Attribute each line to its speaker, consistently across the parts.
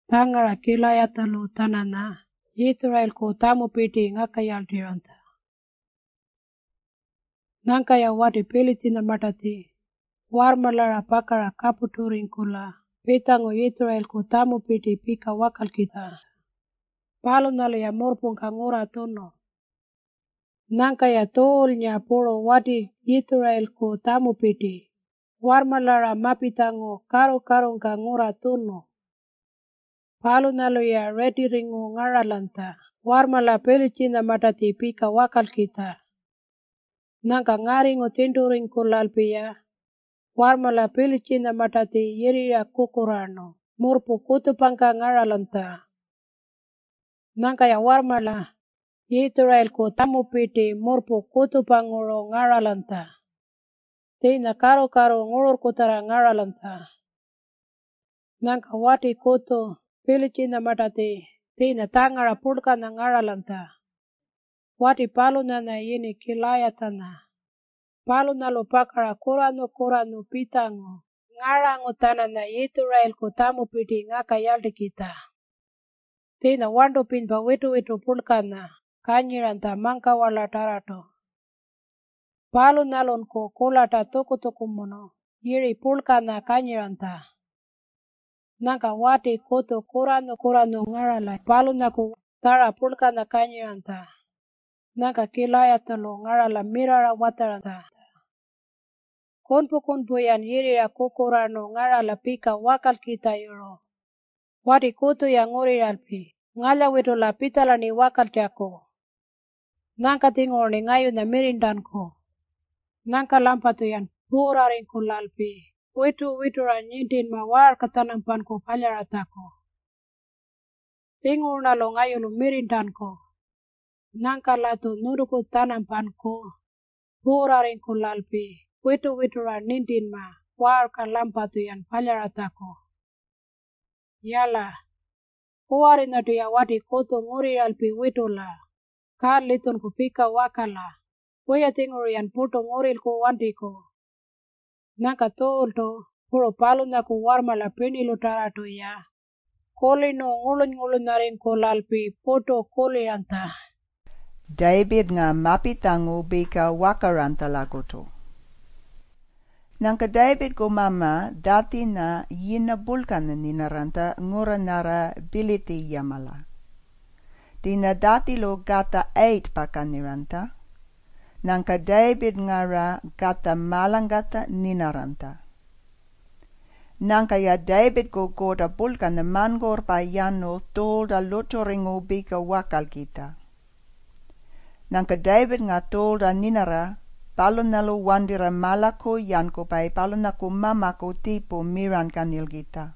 Speaker 1: tangara kilayatalu tanana Israel ko tamu piti ngakayal diranta. Nankaya wadi pilitina matati warmalara pakara kaputurin kula pitango Israel ko tamu piti pika wakal kita. Palunalo ya morpung kangura tono. Nankaya tolnya puro wadi Israel ko tamu piti warmalara mapitango karo kangura tono. Palunalo ya ready ringo ngaralanta warmala pilitina matati pika wakal kita. Nangka ngaringo tinduring kulalpiya warmala pilitina matati yeriya kukurano murpu kutupangka ngaralanta. Nangka ya warmala Israel ko tamu piti murpu kutupanguro ngaralanta. Tina karo ngurur kutara ngaralanta. Nangka wati kutu pilitina matati tina tangara pulkana ngaralanta. Wati palunana yini kilayatana. Palunalo pakara kuranu pitango. Ngarango tanana Israel ko tamu piti ngakayaldi kita. Tina wandu pinpa witu pulkana. Kanyiranta mangkawala tarato. Palunalon ko kulata tukumono. Yiri pulkana kanyiranta. Nangka wati kutu kuranu ngarala. Palunaku tara pulkana kanyiranta. Nangka kilayatalo ngarala mirara wataranta. Kunpu yan yirira kukurano ngarala pika wakal kita yoro. Wati kutu yang nguriralpi. Ngala witula pitalani wakal jako. Nangka tingor ni ngayu na mirindanko. Nangka lampatu yan puraring kulalpi. Witu-witura nyintin mawar katanampanko palyaratako. Tingor na lo ngayu lo mirindanko. Nangka latu nuruku tanampanko. Puraring kulalpi. Witu-witura nintin ma war kalampatu yan palyaratako. Yala. Kuwari na dia wadi kutu nguriralpi witula. Karlitun ku pika wakala. Kuya tingor yan puto nguril ku wandiko. Nangka tolto puro palunaku warmala pinilu taratu ya. Kolino ngulun narin ko lalpi puto koliranta.
Speaker 2: David nga mapitango bika wakaranta lagoto. Nangka David ko mama dati na yinabulkan ninaranta nguranara biliti yamala. Tina dati lo gata 8 pakaniranta. Nangka David ngara gata malanggata ninaranta. Nangka ya David ko goda bulkan na mangor pa yano tolda lotoringo bika wakal kita. Nangka David nga tolda ninara palunalo wandira malako yanko pai palunako mamako tipo miran kanil kita.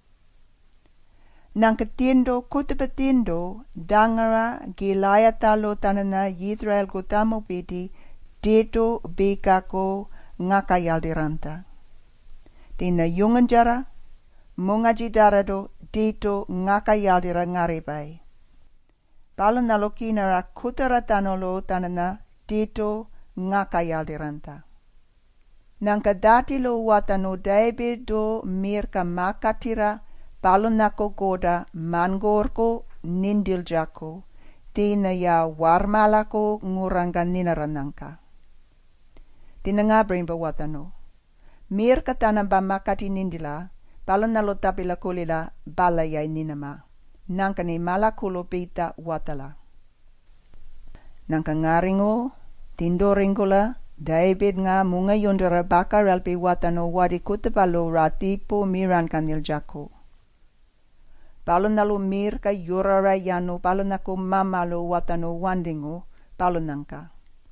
Speaker 2: Nangka tindo kutupetindo dangara gilaya talo tanana Yisrael kutamo piti dito bikako ngakayaldiranta. Tina yungan jara mungaji darado dito ngakayaldira ngaribai. Palunalo kinara kutara tanolo tanana dito ngakayaldiranta. Nangka dati lo watano David do mirka makatira palunako goda mangorko nindiljako tina ya warmalako nguranga ninaranangka. Tina ngabrin ba watano. Mirka tanamba makati nindila palunalo tapila kulila balayay ninama. Nangka ni malakulo pita watala. Nangka ngaringo tindoringula David nga munga yondara bakar alpi watano wadi kutapalo ratipo miran kanil jako. Palunalo mir ka yurara yano palunako mamalo watano wandingo palunangka.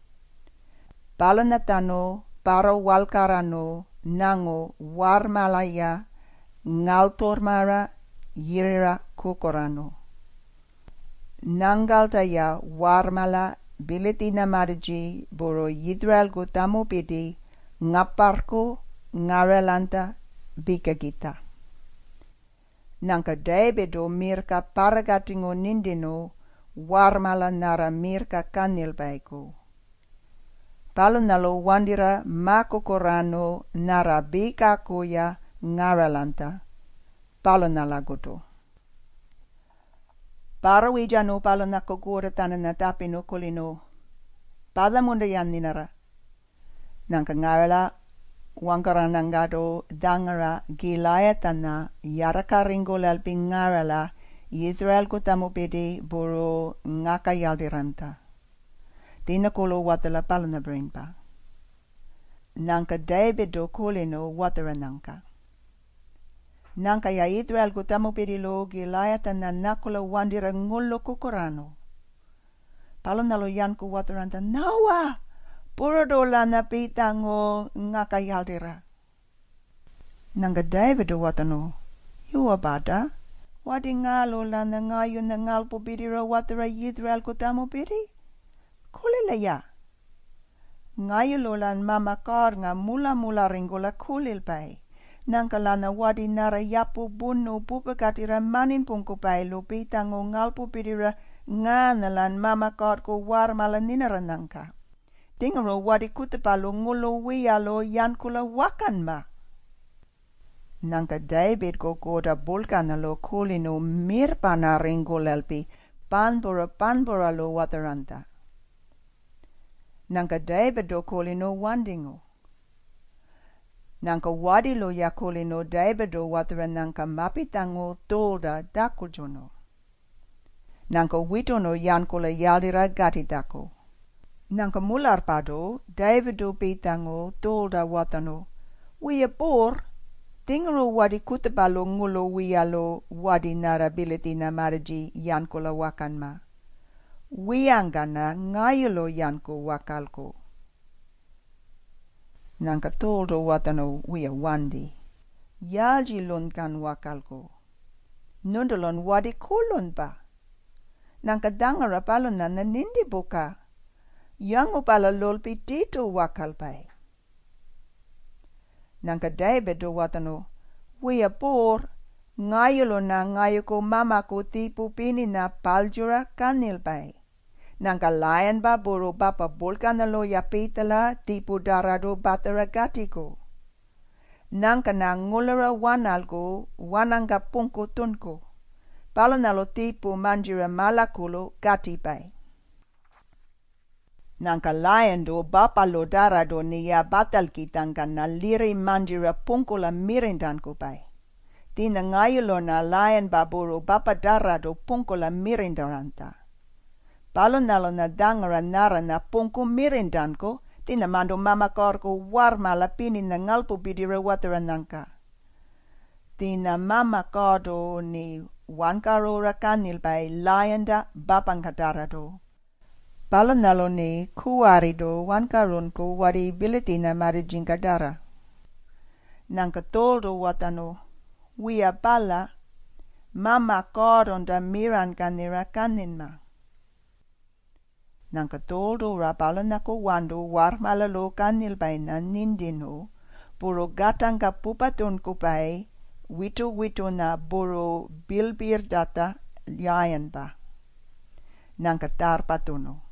Speaker 2: Palunatano para walkarano nango warmalaya ngaltormara yirira kukorano. Nangaltaya warmala bilitina marji boro Yisrael gutamo pidi ngaparko ngarelanta bika kita. Nangka David o mirka paragatingo nindino warmala nara mirka kanil baiko. Palunalo wandira makokorano nara bika koya ngarelanta. Palunala goto. Para wijano palo nakogura tanan na tapino kulino. Pada munda yan ninara. Nangka ngarala wangkara nangado dangara gilaya tana yaraka ringolal pingarala Israel kutamu pedi boro ngaka yaldiranta. Tina kolo watala palo na brinpa. Nangka David do kulino watara nangka. Nangka ya Israel kutamu pedi lo gilaya tana nakula wandira ngolo kukurano. Palo nalo yanku wataranta nawa. Puro dola na pitango ngaka yaldira. Nangka David do watano. Yuwa bada. Wadi ngalo la na ngayon na ngalpo bidira watara Israel kutamu pedi. Kulila ya. Ngayon lolan mama kar nga mula ringola kulil pai. Nangkalana wadi nara yapu bunu pupakatira manin pungko pai lo pitango ngalpo bidira nga nalan mama kar ko war malanina nangka. Tingaro wadi kutapalo ngulo wiyalo yankula wakan ma. Nangka David ko koda bulkana lo kulino mirpana ringolalpi panbora lo wataranta. Nangka David do kulino wandingo. Nangka wadi lo ya kulino David do wataran nangka mapitango tolda dakuljono. Nangka witono yankula yaldira gatitako. Nangka mular pado David do pitango tolda watano. Wiya por tingro wadi kutabalo ngulo wiyalo wadi narability na maraji yankula wakanma. Wiyangana ngayolo yanko wakalko. Nangka toldo watano wiya wandi. Yalji lonkan wakalko. Nundolon wadi kulon pa. Nangka dangara palon na nindi boka. Yango pala lolpi tito wakalpai. Nangka David do watano. Wiya por. Ngayolo na ngayoko mamako tipu pini na paljura kanilpai. Nangka layan ba boro bapa bolkana lo ya pitala tipu darado batara gatiko. Nangka na ngulara wanalgo wananga punko tunko. Palo nalo tipu manjira malakulo gatipai. Nangka layan do bapa lo darado ni ya batal kitangka na liri manjira punko la mirindanko pai. Tina ngayolo na layan ba boro bapa darado punko la mirindaranta. Palo nalo na dangara nara na pungko mirindanko, tina mando mama korko warma lapini na ngalpo bidira wataranangka. Tina mama kordo ni wankarora kanilpai layanda bapangkadarado. Palo nalo ni kuwarido wankaronko wari bilitina marijingkadara. Nangka toldo watano, wiya pala, mama koronda miran kanira kaninma. Nangka toldo rapalo nako wando war malalo kanil pai na nindino, puro gatanga pupaton kupai, wito na boro bilbir data yayan ba. Nangka tarpatono.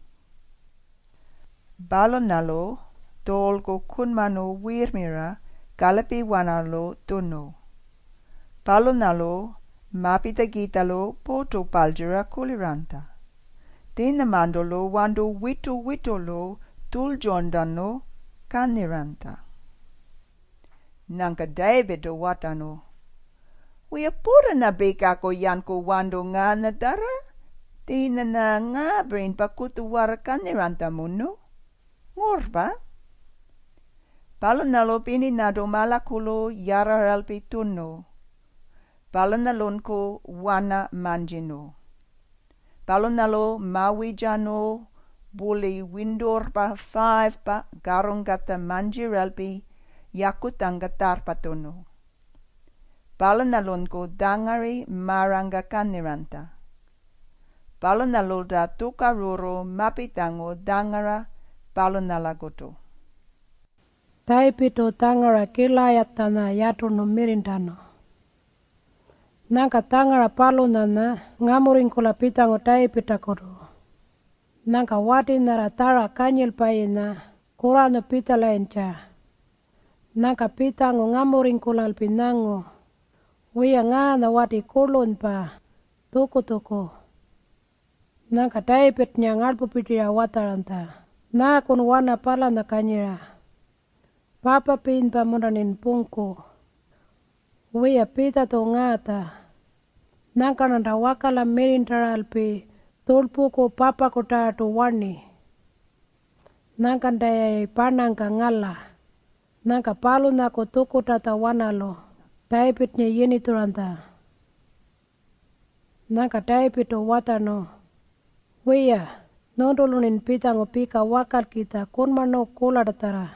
Speaker 2: Balo nalo, tolko kunmano wirmira, kalapi wanalo tuno. Palo nalo, mapita gitalo, poto paljira kuliranta. Tina mandolo wando wito lo tuljondano kaniranta. Nangka David do watano. Wiya pura na beka ko yanko wando nga nadara? Tina na nga brain pakutu wara kaniranta muno? Ngorba? Palo nalo pini nado malakulo yara alpi tuno. Palo nalonko wana manjino. Palo nalo mawijano buli windor pa 5 pa garong gata manjiralpi yakutanga tarpatono. Palo nalon ko dangari maranga kaniranta. Palo nalo da tukaruro mapitango dangara palo nalagoto.
Speaker 1: Taipito tangara kilayatana yatono mirindano. Nangka tangara palo nana ngamuring kula pitango taipita kodo. Nangka wati nara tara kanyil paina kurano pita laincha. Nangka pitango ngamuring kula alpinango. Wiya nga na wati kulon pa tuko. Nangka David nya ngalpu pitira wataranta. Na kun wana pala na kanyira. Papa pin pamunanin pungku. Wia pita to ngata. Nangka nanda wakala merintaralpi tulpu ko papa ko to wani. Nangka daya panangka ngala. Nangka palu na ko tuku tata wanalo. David nya yeni turanta. Nangka David to watano. Wia nondolunin pitango pika wakal kita kun mano kula datara.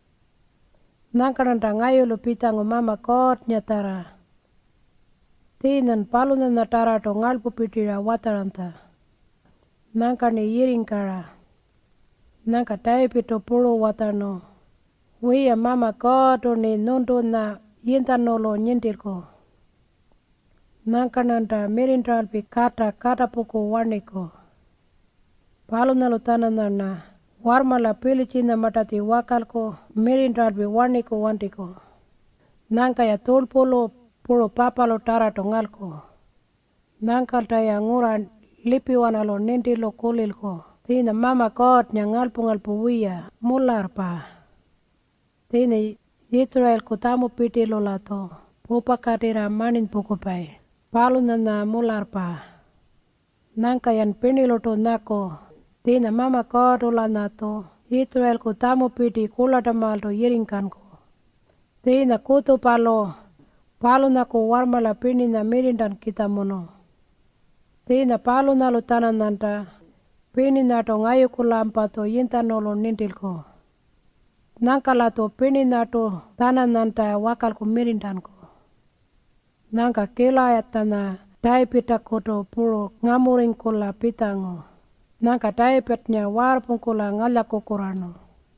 Speaker 1: Nangka nanda ngayulu pitango mama kot nyatara. Tinan palu na natara to ngalpu pitira wataranta. Nangka ni yiringkara. Nangka David to pulu watano. Wia mama kot ni nundu na yintanolo nyintilko. Nangka nanda merindalpi kata puku waniko. Palu nalu tananana warmala pili cina matati wakalko merindalpi waniko wantiko. Nangka ya tulpulu pulu papalo tara tongalko. Nangka taya ngura lipi wanalo nintilo kulilko. Tina mama kot nya ngalpu wia mularpa. Tina Israel kutamu pitilo lato pupa katira manin pukupai. Palu nana mularpa. Nangka yan piniloto nako. Tina mama kodula nato. Israel kutamu piti kuladamalto yiringkanko. Tina kutu palo. Palu nako warmala pini na mirindan kita mono. Tina palu nalu tanananta. Pini nato ngayuku lampato yintanolo nintilko. Nangka lato pini nato tanananta wakalku mirindanko. Nangka kilayat tana David koto puro ngamuring kula pitango. Nangka David nya warpung kula ngala kukurano.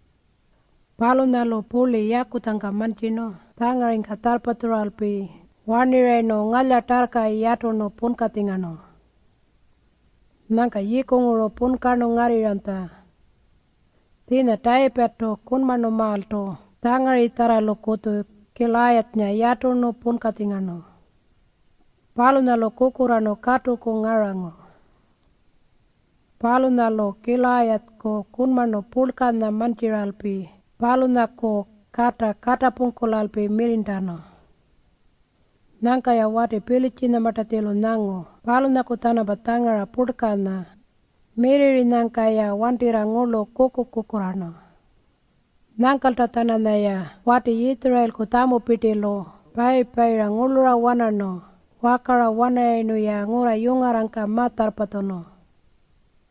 Speaker 1: Palu nalo puli yaku tangka mancino. Tangaring katar paturalpi. Wanireno ngala tarka yato no pun katingano. Nangka yikunguro pun kano ngariranta. Tina David to kunmano malto. Tangari taralo koto kilayatnya yato no pun katingano. Palu nalo kukurano katu ko ngarango. Palu nalo kilayat ko kunmano pulkan na manciralpi. Palu nako kata pungkulalpi mirindano. Nangka ya wate pili cina matatelo nango. Palu nako tana batangara pulkana. Miriri nangka ya wantira ngulo kukurano. Nangkal tatana na ya wate Israel kutamu pitilo. Pai ngulura wanano. Wakara wana inu ya ngura yungarangka matar patono.